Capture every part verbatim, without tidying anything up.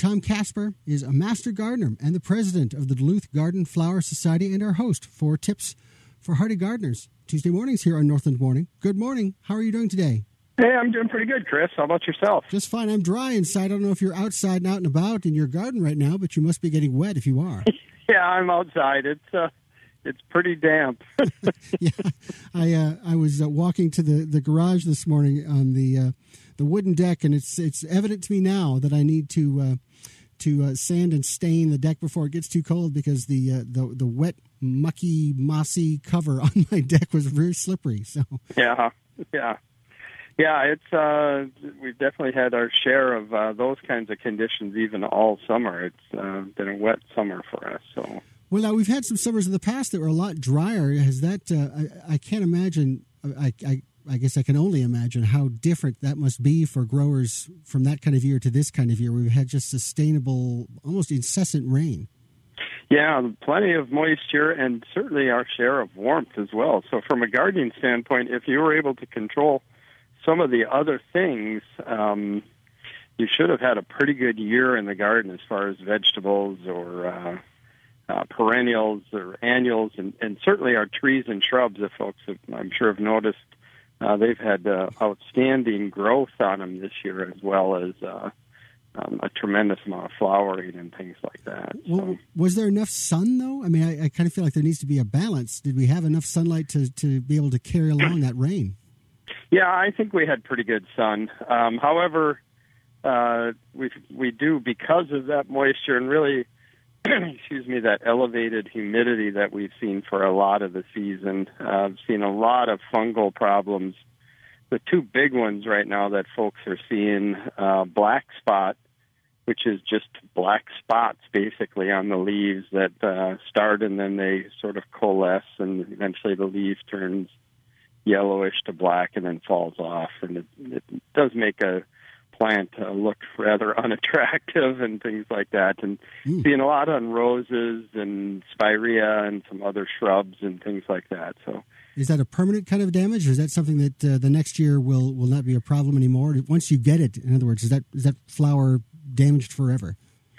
Tom Casper is a master gardener and the president of the Duluth Garden Flower Society and our host for Tips for Hardy Gardeners. Tuesday mornings here on Northland Morning. Good morning. How are you doing today? Hey, I'm doing pretty good, Chris. How about yourself? Just fine. I'm dry inside. I don't know if you're outside and out and about in your garden right now, but you must be getting wet if you are. Yeah, I'm outside. It's uh, it's pretty damp. yeah, I uh, I was uh, walking to the, the garage this morning on the uh, the wooden deck, and it's it's evident to me now that I need to uh, to uh, sand and stain the deck before it gets too cold because the uh, the the wet, mucky, mossy cover on my deck was very slippery. So yeah, yeah. Yeah, it's uh, we've definitely had our share of uh, those kinds of conditions even all summer. It's uh, been a wet summer for us. So well, now we've had some summers in the past that were a lot drier. Has that? Uh, I, I can't imagine. I, I I guess I can only imagine how different that must be for growers from that kind of year to this kind of year. We've had just sustainable, almost incessant rain. Yeah, plenty of moisture and certainly our share of warmth as well. So from a gardening standpoint, if you were able to control some of the other things, um, you should have had a pretty good year in the garden as far as vegetables or uh, uh, perennials or annuals, and, and certainly our trees and shrubs, if folks have, I'm sure have noticed, uh, they've had uh, outstanding growth on them this year, as well as uh, um, a tremendous amount of flowering and things like that. So. Well, was there enough sun, though? I mean, I, I kind of feel like there needs to be a balance. Did we have enough sunlight to, to be able to carry along that rain? Yeah, I think we had pretty good sun. Um, however, uh, we we do, because of that moisture and really, excuse me, that elevated humidity that we've seen for a lot of the season. Uh, I've seen a lot of fungal problems. The two big ones right now that folks are seeing, uh, black spot, which is just black spots basically on the leaves that uh, start and then they sort of coalesce and eventually the leaf turns yellowish to black and then falls off, and it, it does make a plant uh, look rather unattractive and things like that. And mm. seeing a lot on roses and spirea and some other shrubs and things like that. So, is that a permanent kind of damage, or is that something that uh, the next year will, will not be a problem anymore? Once you get it, in other words, is that is that flower damaged forever?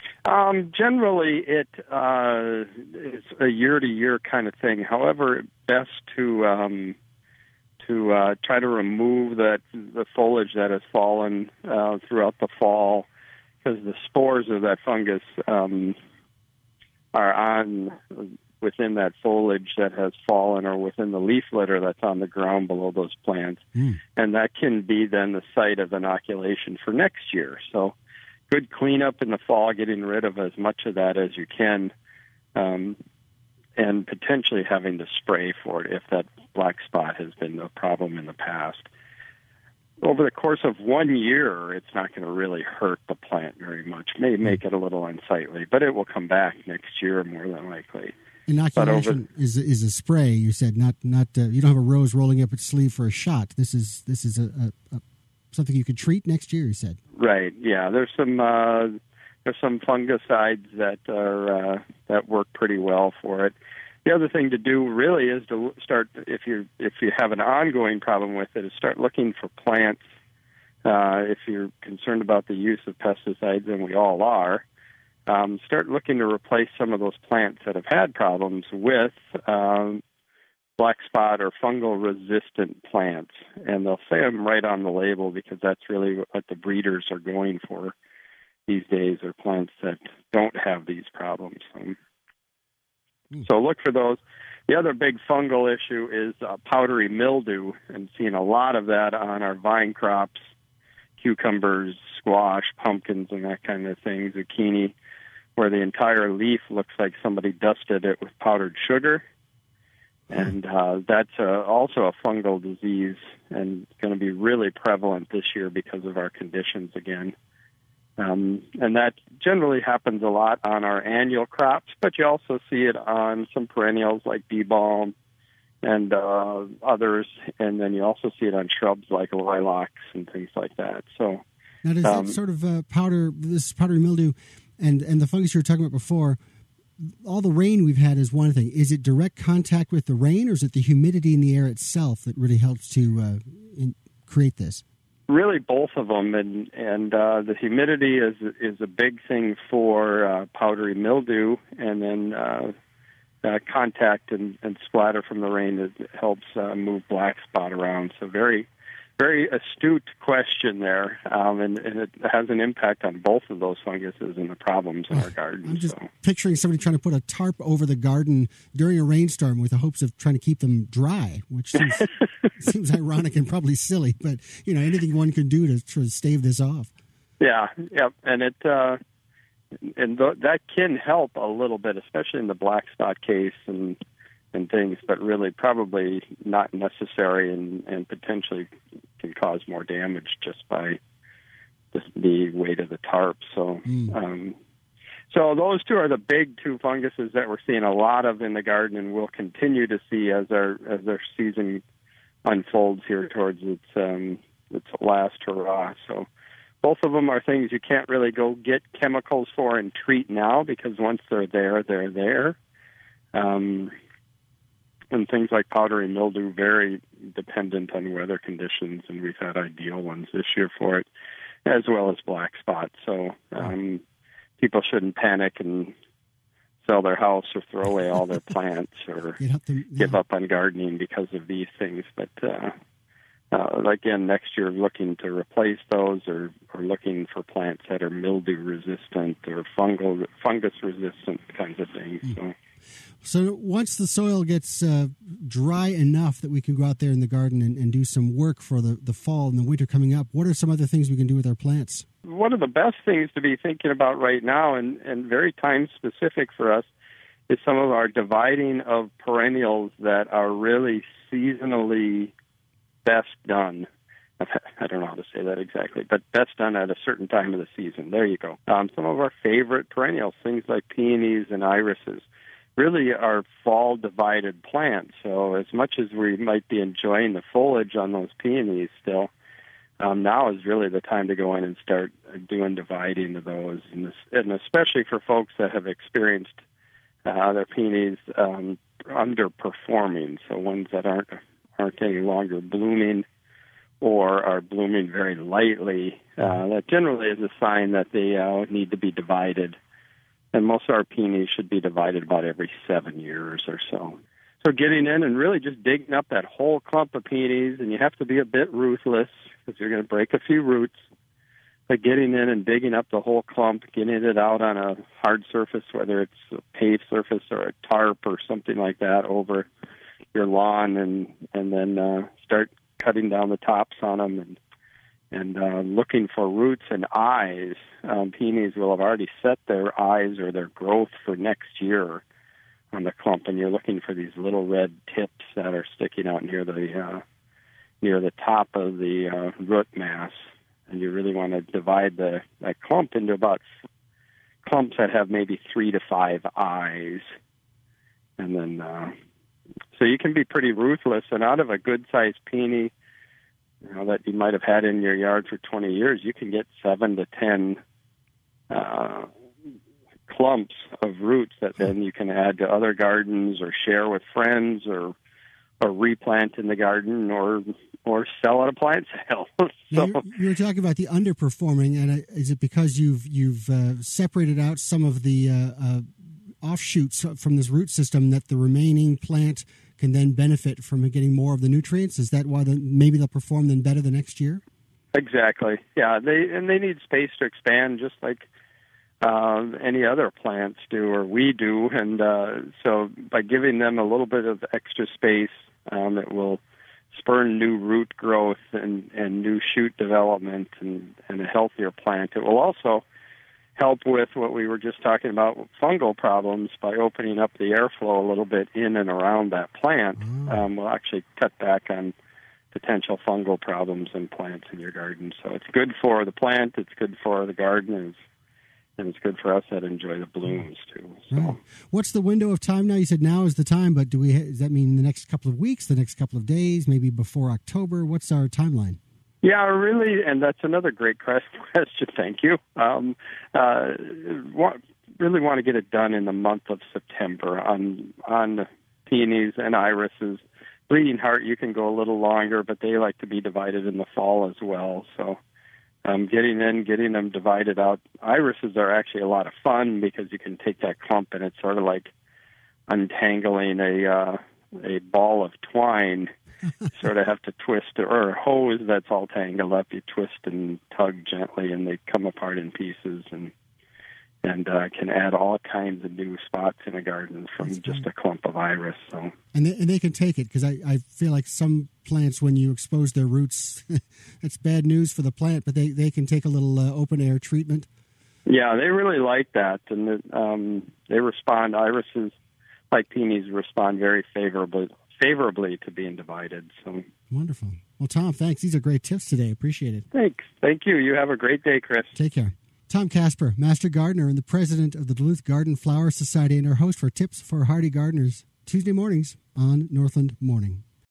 Um, generally, it uh, is a year-to-year kind of thing. However, best to um, to uh, try to remove that the foliage that has fallen uh, throughout the fall, because the spores of that fungus um, are on within that foliage that has fallen or within the leaf litter that's on the ground below those plants. Mm. And that can be then the site of inoculation for next year. So good cleanup in the fall, getting rid of as much of that as you can, um, and potentially having to spray for it if that black spot has been a problem in the past. Over the course of one year, it's not going to really hurt the plant very much. May make it a little unsightly, but it will come back next year more than likely. Inoculation over, is is a spray. You said not not. Uh, you don't have a rose rolling up its sleeve for a shot. This is this is a, a, a something you could treat next year. You said right. Yeah, there's some uh, there's some fungicides that are uh, that work pretty well for it. The other thing to do really is to start, if you if you have an ongoing problem with it, is start looking for plants. Uh, if you're concerned about the use of pesticides, and we all are, um, start looking to replace some of those plants that have had problems with um, black spot or fungal resistant plants. And they'll say them right on the label because that's really what the breeders are going for these days, are plants that don't have these problems. Um, So look for those. The other big fungal issue is uh, powdery mildew, and seeing a lot of that on our vine crops, cucumbers, squash, pumpkins, and that kind of thing, zucchini, where the entire leaf looks like somebody dusted it with powdered sugar. And uh, that's uh, also a fungal disease and going to be really prevalent this year because of our conditions again. Um, and that generally happens a lot on our annual crops, but you also see it on some perennials like bee balm and uh, others, and then you also see it on shrubs like lilacs and things like that. So, now, does um, that sort of uh, powder, this powdery mildew, and and the fungus you were talking about before, all the rain we've had is one thing. Is it direct contact with the rain, or is it the humidity in the air itself that really helps to uh, in, create this? really both of them, and and uh, the humidity is is a big thing for uh, powdery mildew, and then uh, uh, contact and, and splatter from the rain that helps uh, move black spot around. So very, very astute question there, um, and, and it has an impact on both of those funguses and the problems in our garden. I'm just so. picturing somebody trying to put a tarp over the garden during a rainstorm with the hopes of trying to keep them dry, which seems, seems ironic and probably silly, but you know, anything one can do to, to stave this off. Yeah, yeah, and it uh, and th- that can help a little bit, especially in the black spot case and and things, but really probably not necessary, and, and potentially can cause more damage just by the, the weight of the tarp. So, mm. um, so those two are the big two funguses that we're seeing a lot of in the garden, and we'll continue to see as our as our season unfolds here towards its um, its last hurrah. So, both of them are things you can't really go get chemicals for and treat now, because once they're there, they're there. Um, And things like powdery mildew, very dependent on weather conditions, and we've had ideal ones this year for it, as well as black spot. So um, people shouldn't panic and sell their house or throw away all their plants or to, yeah. give up on gardening because of these things. But uh, uh, again, next year looking to replace those, or, or looking for plants that are mildew resistant or fungal fungus resistant kinds of things. Mm. So. So once the soil gets uh, dry enough that we can go out there in the garden and, and do some work for the, the fall and the winter coming up, what are some other things we can do with our plants? One of the best things to be thinking about right now, and, and very time-specific for us, is some of our dividing of perennials that are really seasonally best done. I don't know how to say that exactly, but best done at a certain time of the season. There you go. Um, some of our favorite perennials, things like peonies and irises, really are fall divided plants. So as much as we might be enjoying the foliage on those peonies still, um, now is really the time to go in and start doing dividing of those, and, this, and especially for folks that have experienced uh, their peonies um, underperforming, so ones that aren't aren't any longer blooming or are blooming very lightly. Uh, that generally is a sign that they uh, need to be divided. And most of our peonies should be divided about every seven years or so. So getting in and really just digging up that whole clump of peonies, and you have to be a bit ruthless because you're going to break a few roots. But getting in and digging up the whole clump, getting it out on a hard surface, whether it's a paved surface or a tarp or something like that over your lawn, and and then uh, start cutting down the tops on them and and uh, looking for roots and eyes. Um, peonies will have already set their eyes or their growth for next year on the clump, and you're looking for these little red tips that are sticking out near the uh, near the top of the uh, root mass. And you really want to divide the that clump into about clumps that have maybe three to five eyes, and then uh, so you can be pretty ruthless. And out of a good-sized peony, you know, that you might have had in your yard for twenty years, you can get seven to ten uh, clumps of roots that then you can add to other gardens or share with friends or or replant in the garden or or sell at a plant sale. so, now, you were talking about the underperforming, and is it because you've you've uh, separated out some of the uh, uh, offshoots from this root system that the remaining plant can then benefit from getting more of the nutrients? Is that why the, maybe they'll perform then better the next year? Exactly. Yeah, they and they need space to expand, just like uh, any other plants do or we do. And uh, so, by giving them a little bit of extra space, um, it will spur new root growth and, and new shoot development and, and a healthier plant. It will also help with what we were just talking about, fungal problems, by opening up the airflow a little bit in and around that plant. Mm. Um, will actually cut back on potential fungal problems in plants in your garden. So it's good for the plant, it's good for the garden, and it's, and it's good for us that enjoy the blooms too. So. Right. What's the window of time now? You said now is the time, but do we? Does that mean the next couple of weeks, the next couple of days, maybe before October? What's our timeline? Yeah, really, and that's another great question. Thank you. Um, uh, want, really want to get it done in the month of September on on peonies and irises. bleeding heart, you can go a little longer, but they like to be divided in the fall as well. So um, getting in, getting them divided out. Irises are actually a lot of fun because you can take that clump and it's sort of like untangling a uh, a ball of twine. You sort of have to twist, or a hose that's all tangled up. You twist and tug gently, and they come apart in pieces, and and uh, can add all kinds of new spots in a garden from that's just great. A clump of iris. So and they, and they can take it, because I, I feel like some plants, when you expose their roots, it's bad news for the plant, but they, they can take a little uh, open air treatment. Yeah, they really like that, and it, um, they respond. Irises, like peonies, respond very favorably. favorably to being divided. So wonderful. Well, Tom, thanks. These are great tips today. Appreciate it. Thanks. Thank you. You have a great day, Chris. Take care. Tom Casper, Master Gardener and the President of the Duluth Garden Flower Society, and our host for Tips for Hardy Gardeners, Tuesday mornings on Northland Morning.